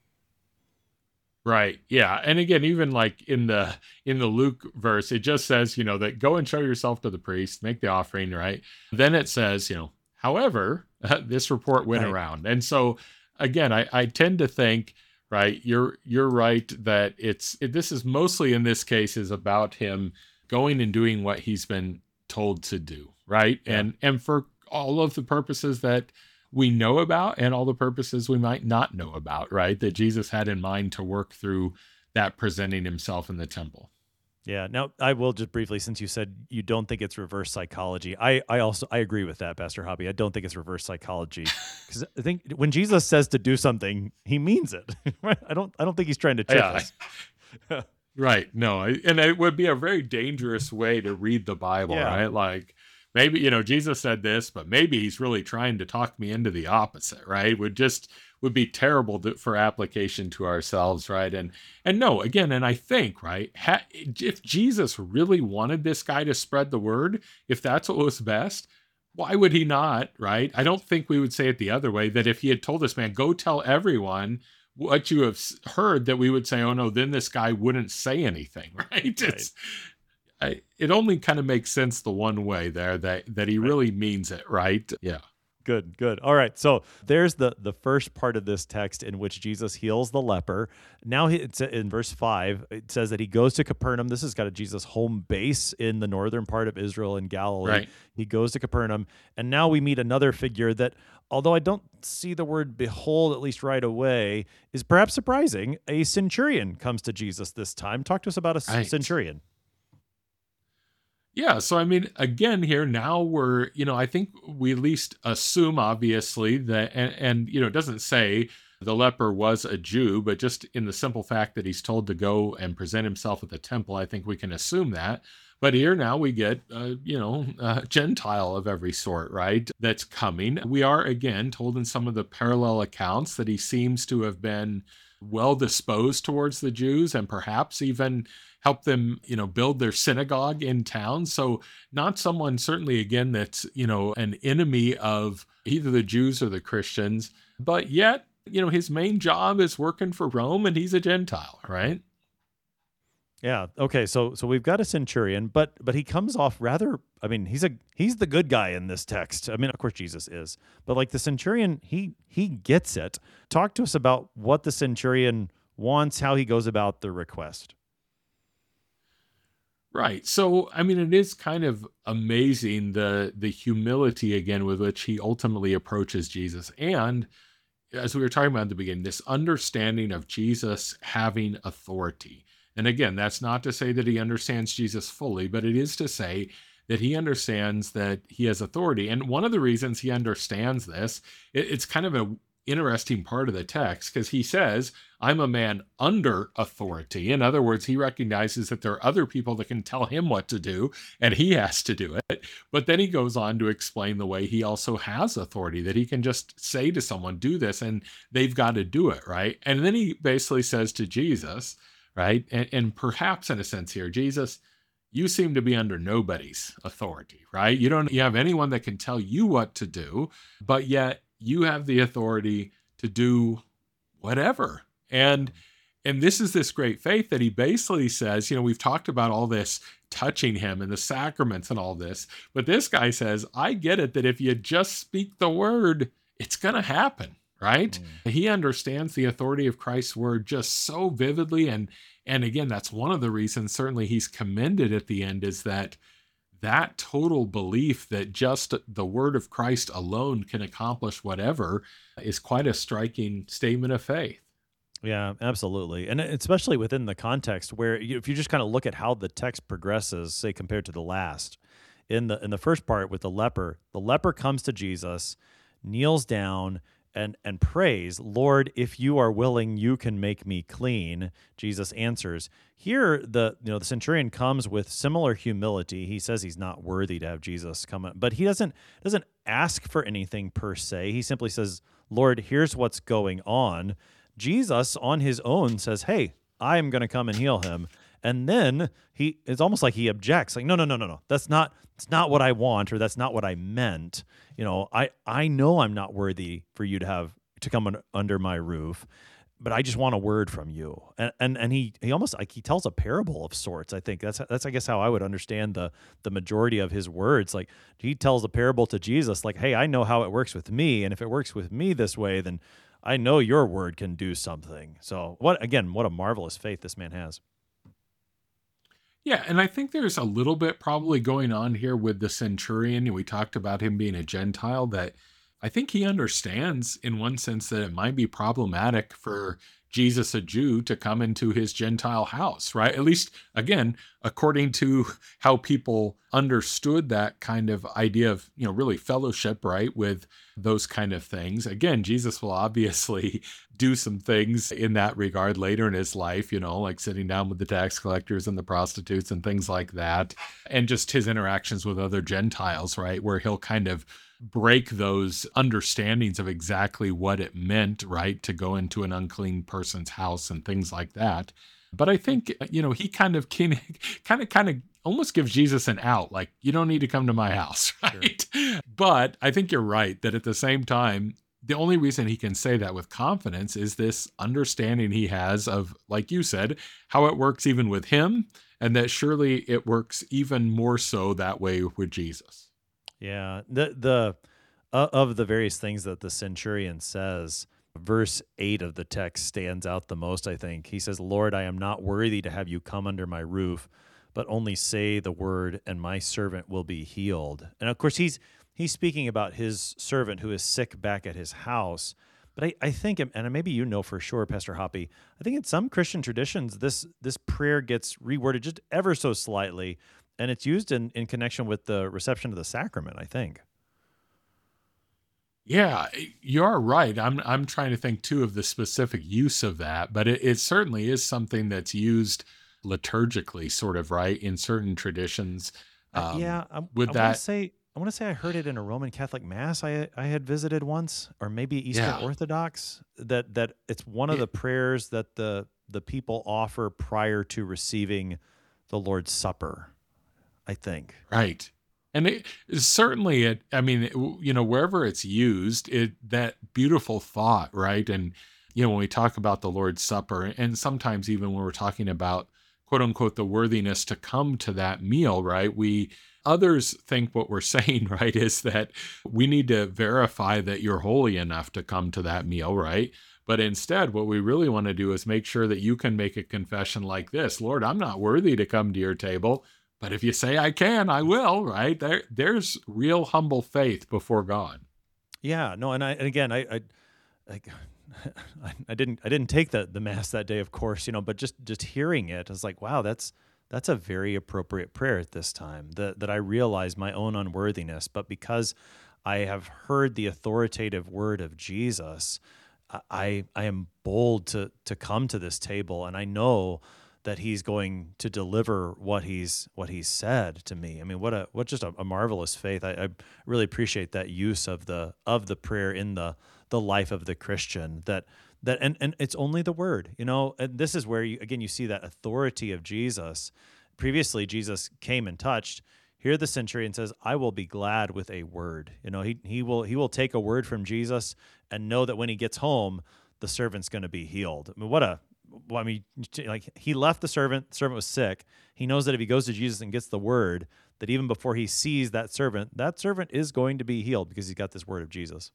Right. Yeah. And again, even like in the in the Luke verse, it just says, you know, that go and show yourself to the priest, make the offering, right? Then it says, you know, however, uh, this report went right. around. And so again, I, I tend to think, right, you're you're right that it's it, this is mostly in this case is about him going and doing what he's been told to do, right? Yeah. And and for all of the purposes that we know about and all the purposes we might not know about, right? That Jesus had in mind to work through that presenting himself in the temple. Yeah. Now, I will just briefly, since you said you don't think it's reverse psychology, I, I also I agree with that, Pastor Hobby. I don't think it's reverse psychology because I think when Jesus says to do something, he means it. Right? I don't I don't think he's trying to trick Yeah. us. Right. No, I- and it would be a very dangerous way to read the Bible, Yeah. right? Like maybe, you know, Jesus said this, but maybe he's really trying to talk me into the opposite, right? Would just would be terrible to, for application to ourselves, right? And and no, again, and I think, right, ha, if Jesus really wanted this guy to spread the word, if that's what was best, why would he not, right? I don't think we would say it the other way, that if he had told this man, go tell everyone what you have s- heard, that we would say, oh no, then this guy wouldn't say anything, right? It's, I, it only kind of makes sense the one way there, that that he Right. really means it, right? Yeah. Good, good. All right. So there's the the first part of this text in which Jesus heals the leper. Now he- it's in verse five. It says that he goes to Capernaum. This has got a Jesus home base in the northern part of Israel and Galilee. Right. He goes to Capernaum, and now we meet another figure that, although I don't see the word behold at least right away, is perhaps surprising. A centurion comes to Jesus this time. Talk to us about a c- Right. centurion. Yeah, so I mean, again, here now we're, you know, I think we at least assume, obviously, that, and, and you know, it doesn't say the leper was a Jew, but just in the simple fact that he's told to go and present himself at the temple, I think we can assume that. But here now we get, uh, you know, a Gentile of every sort, right, that's coming. We are, again, told in some of the parallel accounts that he seems to have been well disposed towards the Jews and perhaps even help them, you know, build their synagogue in town. So not someone, certainly, again, that's, you know, an enemy of either the Jews or the Christians, but yet, you know, his main job is working for Rome and he's a Gentile, right? Yeah. Okay. So so we've got a centurion, but but he comes off rather. I mean, he's a he's the good guy in this text. I mean, of course Jesus is, but like the centurion, he he gets it. Talk to us about what the centurion wants, how he goes about the request. Right. So, I mean, it is kind of amazing the the humility again with which he ultimately approaches Jesus. And as we were talking about at the beginning, this understanding of Jesus having authority. And again, that's not to say that he understands Jesus fully, but it is to say that he understands that he has authority. And one of the reasons he understands this, it, it's kind of a interesting part of the text because he says, I'm a man under authority. In other words, he recognizes that there are other people that can tell him what to do and he has to do it. But then he goes on to explain the way he also has authority, that he can just say to someone, do this, and they've got to do it, right? And then he basically says to Jesus, right? And, and perhaps in a sense here, Jesus, you seem to be under nobody's authority, right? You don't you have anyone that can tell you what to do, but yet you have the authority to do whatever. And and this is this great faith that he basically says, you know, we've talked about all this touching him and the sacraments and all this, but this guy says, I get it that if you just speak the word, it's going to happen, right? Mm. He understands the authority of Christ's word just so vividly. And and again, that's one of the reasons certainly he's commended at the end, is that that total belief that just the word of Christ alone can accomplish whatever is quite a striking statement of faith. Yeah, absolutely. And especially within the context where you, if you just kind of look at how the text progresses, say compared to the last, in the in the first part with the leper, the leper comes to Jesus, kneels down and and prays, Lord, if you are willing, you can make me clean. Jesus answers. Here, the you know the centurion comes with similar humility. He says he's not worthy to have Jesus come, but he doesn't doesn't ask for anything per se. He simply says, Lord, here's what's going on. Jesus on his own says, hey, I am going to come and heal him. And then he, it's almost like he objects, like, no, no, no, no, no, that's not, it's not what I want, or that's not what I meant. You know, I, I know I'm not worthy for you to have, to come un, under my roof, but I just want a word from you. And, and, and he, he almost like he tells a parable of sorts. I think that's, that's, I guess how I would understand the, the majority of his words. Like he tells a parable to Jesus, like, hey, I know how it works with me. And if it works with me this way, then I know your word can do something. So what, again, what a marvelous faith this man has. Yeah, and I think there's a little bit probably going on here with the centurion. We talked about him being a Gentile, that I think he understands in one sense that it might be problematic for Jesus, a Jew, to come into his Gentile house, right? At least, again, according to how people understood that kind of idea of, you know, really fellowship, right, with those kind of things. Again, Jesus will obviously do some things in that regard later in his life, you know, like sitting down with the tax collectors and the prostitutes and things like that. And just his interactions with other Gentiles, right, where he'll kind of break those understandings of exactly what it meant, right, to go into an unclean person's house and things like that. But I think, you know, he kind of kind of kind of almost gives Jesus an out, like, you don't need to come to my house, right? Sure. But I think you're right that at the same time, the only reason he can say that with confidence is this understanding he has of, like you said, how it works even with him, and that surely it works even more so that way with Jesus. Yeah, the the uh, of the various things that the centurion says, verse eight of the text stands out the most, I think. He says, "Lord, I am not worthy to have you come under my roof, but only say the word, and my servant will be healed." And of course, he's he's speaking about his servant who is sick back at his house. But I, I think, and maybe you know for sure, Pastor Hoppy, I think in some Christian traditions, this this prayer gets reworded just ever so slightly, and it's used in, in connection with the reception of the sacrament, I think. Yeah, you're right. I'm I'm trying to think too of the specific use of that, but it, it certainly is something that's used liturgically, sort of, right, in certain traditions. Um, uh, yeah, I, with I that, want to say I want to say I heard it in a Roman Catholic Mass I I had visited once, or maybe Eastern Yeah. Orthodox. That that it's one of It- the prayers that the the people offer prior to receiving the Lord's Supper, I think. right. And it certainly, it, I mean, it, you know, wherever it's used, it that beautiful thought, right? And, you know, when we talk about the Lord's Supper, and sometimes even when we're talking about, quote unquote, the worthiness to come to that meal, right? We, others think what we're saying, right, is that we need to verify that you're holy enough to come to that meal, right? But instead, what we really want to do is make sure that you can make a confession like this: Lord, I'm not worthy to come to your table, but if you say I can, I will, right? There, there's real humble faith before God. Yeah, no, and I and again I I I, I didn't I didn't take the the Mass that day, of course, you know, but just just hearing it, I was like, wow, that's that's a very appropriate prayer at this time. That that I realize my own unworthiness, but because I have heard the authoritative word of Jesus, I I am bold to to come to this table, and I know that he's going to deliver what he's what he's said to me. I mean, what a what just a, a marvelous faith. I, I really appreciate that use of the of the prayer in the the life of the Christian. That that and, and it's only the word, you know. And this is where you again you see that authority of Jesus. Previously, Jesus came and touched. Here, the centurion says, "I will be glad with a word." You know, he he will he will take a word from Jesus and know that when he gets home, the servant's going to be healed. I mean, what a Well, I mean, like he left the servant, the servant was sick. He knows that if he goes to Jesus and gets the word, that even before he sees that servant, that servant is going to be healed because he's got this word of Jesus.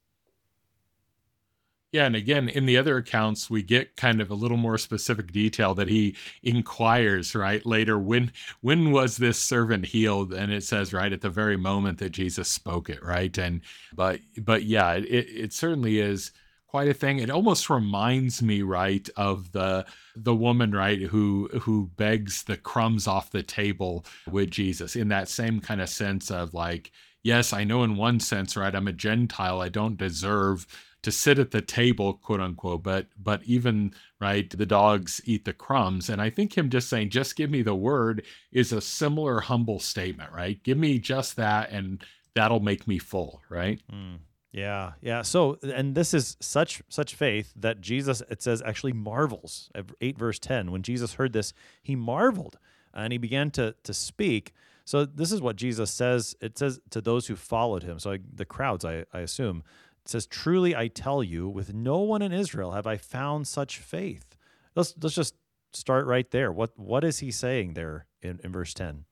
Yeah, and again, in the other accounts, we get kind of a little more specific detail that he inquires, right, later, when when was this servant healed? And it says, right, at the very moment that Jesus spoke it, right? And but but yeah, it it certainly is quite a thing. It almost reminds me, right, of the the woman, right, who who begs the crumbs off the table with Jesus, in that same kind of sense of like, yes, I know in one sense, right, I'm a Gentile, I don't deserve to sit at the table, quote unquote, but but even, right, the dogs eat the crumbs. And I think him just saying, just give me the word, is a similar humble statement, right? Give me just that, and that'll make me full, right? Mm. Yeah, yeah. So, and this is such such faith that Jesus, it says, actually marvels. eight verse ten, when Jesus heard this, he marveled, and he began to to speak. So this is what Jesus says. It says to those who followed him, so the crowds, I, I assume, it says, "Truly I tell you, with no one in Israel have I found such faith." Let's let's just start right there. What what is he saying there in, in verse ten?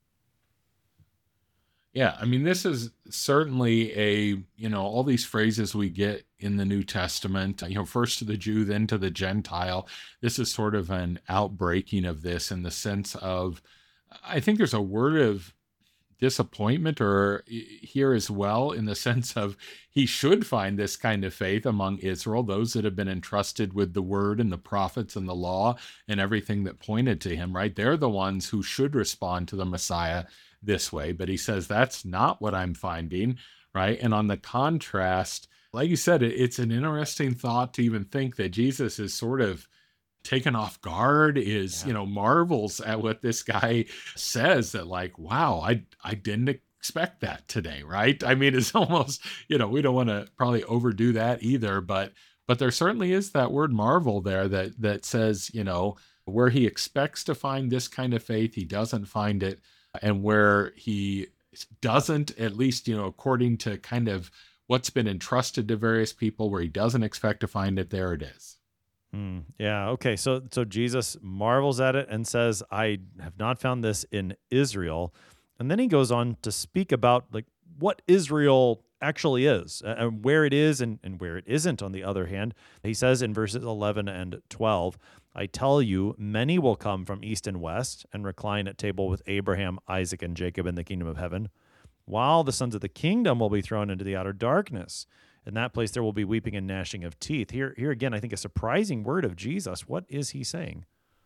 Yeah, I mean, this is certainly a, you know, all these phrases we get in the New Testament, you know, first to the Jew, then to the Gentile. This is sort of an outbreaking of this, in the sense of, I think there's a word of disappointment or here as well, in the sense of he should find this kind of faith among Israel, those that have been entrusted with the word and the prophets and the law and everything that pointed to him, right? They're the ones who should respond to the Messiah this way. But he says, that's not what I'm finding, right? And on the contrast, like you said, it's an interesting thought to even think that Jesus is sort of taken off guard, is, yeah. you know, marvels at what this guy says, that like, wow, I, I didn't expect that today, right? I mean, it's almost, you know, we don't want to probably overdo that either, but, but there certainly is that word marvel there that, that says, you know, where he expects to find this kind of faith, he doesn't find it. And where he doesn't, at least, you know, according to kind of what's been entrusted to various people, where he doesn't expect to find it, there it is. Mm, yeah. Okay. So, so Jesus marvels at it and says, I have not found this in Israel. And then he goes on to speak about like what Israel actually is and where it is and, and where it isn't. On the other hand, he says in verses eleven and twelve, I tell you, many will come from east and west and recline at table with Abraham, Isaac, and Jacob in the kingdom of heaven, while the sons of the kingdom will be thrown into the outer darkness. In that place, there will be weeping and gnashing of teeth. Here, here again, I think a surprising word of Jesus. What is he saying?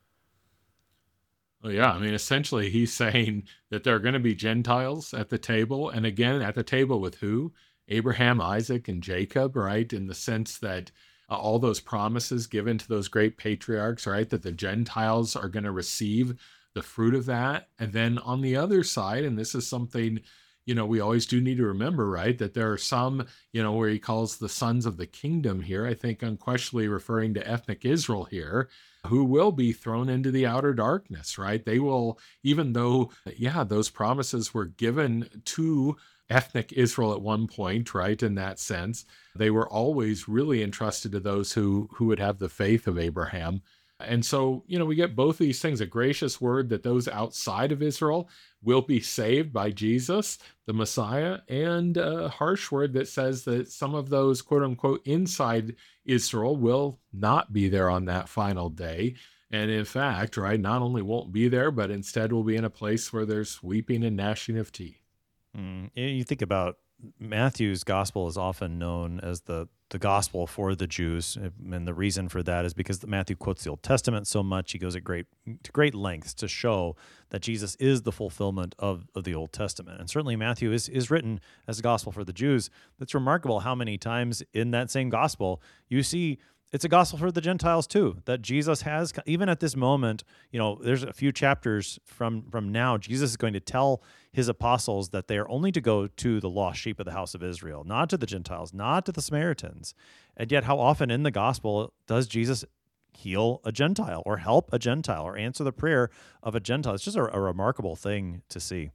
Well, yeah, I mean, essentially, he's saying that there are going to be Gentiles at the table. And again, at the table with who? Abraham, Isaac, and Jacob, right? In the sense that uh, all those promises given to those great patriarchs, right? That the Gentiles are going to receive the fruit of that. And then on the other side, and this is something, you know, we always do need to remember, right, that there are some, you know, where he calls the sons of the kingdom here, I think unquestionably referring to ethnic Israel here, who will be thrown into the outer darkness, right? They will, even though, yeah, those promises were given to ethnic Israel at one point, right, in that sense, they were always really entrusted to those who, who would have the faith of Abraham. And so, you know, we get both of these things, a gracious word that those outside of Israel will be saved by Jesus, the Messiah, and a harsh word that says that some of those, quote unquote, inside Israel will not be there on that final day. And in fact, right, not only won't be there, but instead will be in a place where there's weeping and gnashing of teeth. Mm, you think about Matthew's gospel is often known as the, the gospel for the Jews, and the reason for that is because Matthew quotes the Old Testament so much. He goes at great to great lengths to show that Jesus is the fulfillment of, of the Old Testament. And certainly Matthew is, is written as a gospel for the Jews. It's remarkable how many times in that same gospel you see it's a gospel for the Gentiles too, that Jesus has, even at this moment, you know, there's a few chapters from, from now, Jesus is going to tell his apostles that they are only to go to the lost sheep of the house of Israel, not to the Gentiles, not to the Samaritans. And yet how often in the gospel does Jesus heal a Gentile or help a Gentile or answer the prayer of a Gentile? It's just a, a remarkable thing to see.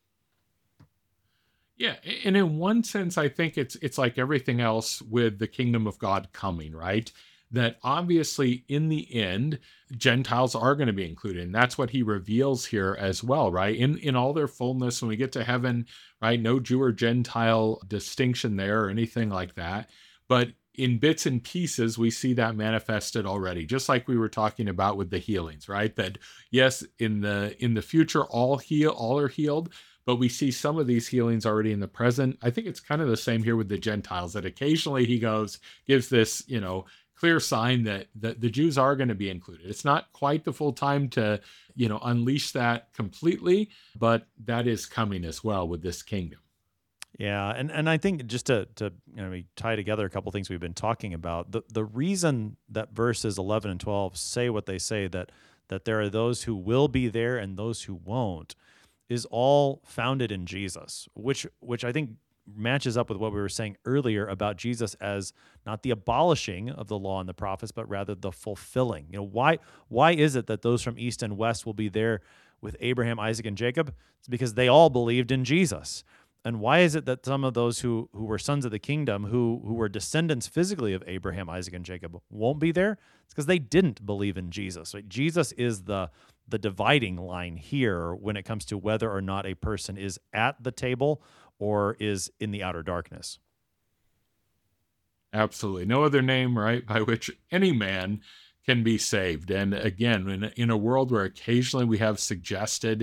Yeah, and in one sense, I think it's it's like everything else with the kingdom of God coming, right? That obviously in the end, Gentiles are going to be included. And that's what he reveals here as well, right? In in all their fullness, when we get to heaven, right? No Jew or Gentile distinction there or anything like that. But in bits and pieces, we see that manifested already, just like we were talking about with the healings, right? That yes, in the in the future, all heal, all are healed. But we see some of these healings already in the present. I think it's kind of the same here with the Gentiles, that occasionally he goes, gives this, you know, clear sign that, that the Jews are going to be included. It's not quite the full time to, you know, unleash that completely, but that is coming as well with this kingdom. Yeah, and, and I think just to, to you know, tie together a couple of things we've been talking about, the, the reason that verses eleven and twelve say what they say, that that there are those who will be there and those who won't, is all founded in Jesus, which which I think matches up with what we were saying earlier about Jesus as not the abolishing of the law and the prophets, but rather the fulfilling. You know, why why is it that those from east and west will be there with Abraham, Isaac, and Jacob? It's because they all believed in Jesus. And why is it that some of those who who were sons of the kingdom, who who were descendants physically of Abraham, Isaac, and Jacob, won't be there? It's because they didn't believe in Jesus. Right? Jesus is the the dividing line here when it comes to whether or not a person is at the table or is in the outer darkness. Absolutely. No other name, right, by which any man can be saved. And again, in, in a world where occasionally we have suggested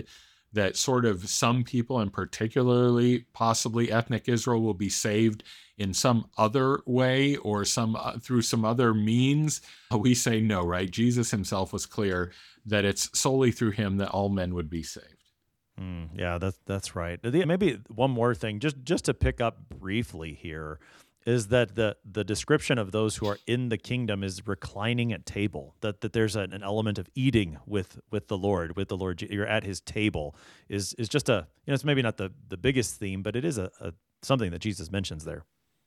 that sort of some people, and particularly possibly ethnic Israel, will be saved in some other way or some uh, through some other means. We say no, right? Jesus himself was clear that it's solely through him that all men would be saved. Mm, yeah, that's that's right. Maybe one more thing, just just to pick up briefly here, is that the the description of those who are in the kingdom is reclining at table. That that there's an, an element of eating with with the Lord, with the Lord. You're at his table. Is is just a you know it's maybe not the the biggest theme, but it is a, a something that Jesus mentions there.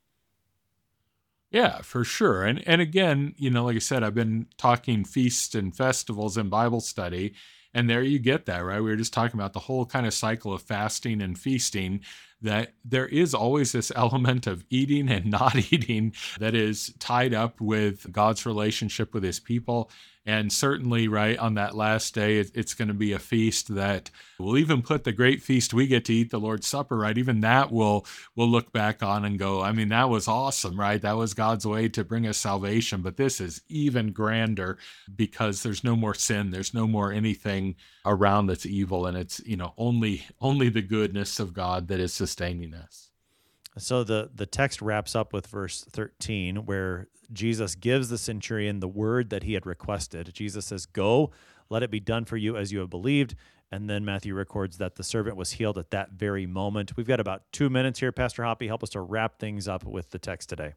Yeah, for sure. And and again, you know, like I said, I've been talking feasts and festivals and Bible study. And there you get that, right? We were just talking about the whole kind of cycle of fasting and feasting, that there is always this element of eating and not eating that is tied up with God's relationship with his people. And certainly, right, on that last day, it's going to be a feast that will even put the great feast we get to eat, the Lord's Supper, right? Even that we'll, we'll look back on and go, I mean, that was awesome, right? That was God's way to bring us salvation. But this is even grander because there's no more sin. There's no more anything around that's evil. And it's, you know, only, only the goodness of God that is sustaining us. So the, the text wraps up with verse thirteen, where Jesus gives the centurion the word that he had requested. Jesus says, "Go, let it be done for you as you have believed." And then Matthew records that the servant was healed at that very moment. We've got about two minutes here. Pastor Hoppy, help us to wrap things up with the text today.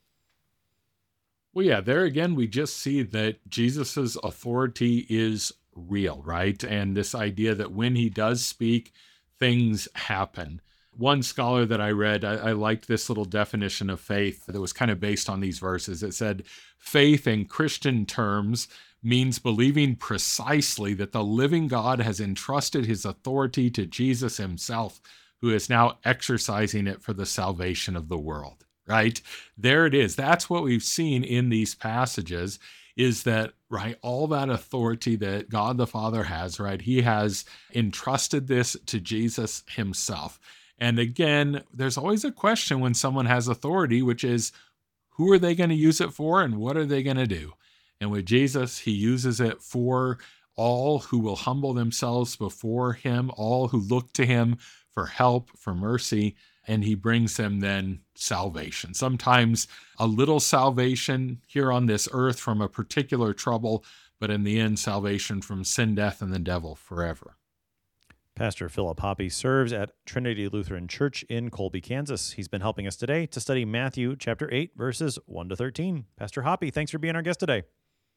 Well, yeah, there again, we just see that Jesus's authority is real, right? And this idea that when he does speak, things happen. One scholar that I read, I, I liked this little definition of faith that was kind of based on these verses. It said, faith in Christian terms means believing precisely that the living God has entrusted his authority to Jesus himself, who is now exercising it for the salvation of the world, right? There it is. That's what we've seen in these passages, is that, right, all that authority that God the Father has, right, he has entrusted this to Jesus himself. And again, there's always a question when someone has authority, which is, who are they going to use it for and what are they going to do? And with Jesus, he uses it for all who will humble themselves before him, all who look to him for help, for mercy, and he brings them then salvation. Sometimes a little salvation here on this earth from a particular trouble, but in the end, salvation from sin, death, and the devil forever. Pastor Philip Hoppy serves at Trinity Lutheran Church in Colby, Kansas. He's been helping us today to study Matthew chapter eight, verses one to thirteen. Pastor Hoppy, thanks for being our guest today.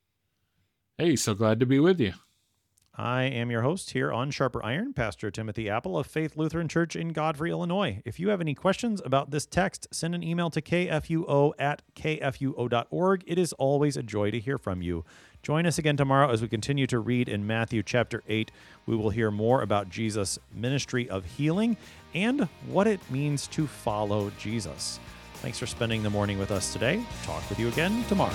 Hey, so glad to be with you. I am your host here on Sharper Iron, Pastor Timothy Apple of Faith Lutheran Church in Godfrey, Illinois. If you have any questions about this text, send an email to k f u o at k f u o dot org. It is always a joy to hear from you. Join us again tomorrow as we continue to read in Matthew chapter eight. We will hear more about Jesus' ministry of healing and what it means to follow Jesus. Thanks for spending the morning with us today. Talk with you again tomorrow.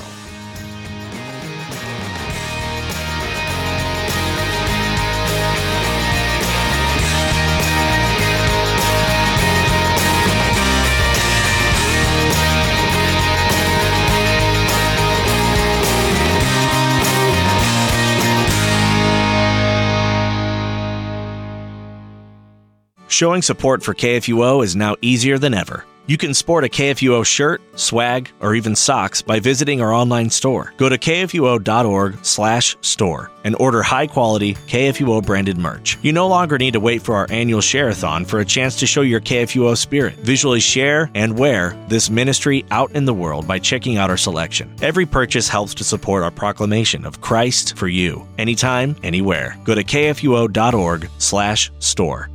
Showing support for K F U O is now easier than ever. You can sport a K F U O shirt, swag, or even socks by visiting our online store. Go to k f u o dot org slash store and order high-quality K F U O branded merch. You no longer need to wait for our annual share-a-thon for a chance to show your K F U O spirit. Visually share and wear this ministry out in the world by checking out our selection. Every purchase helps to support our proclamation of Christ for you, anytime, anywhere. Go to k f u o dot org slash store.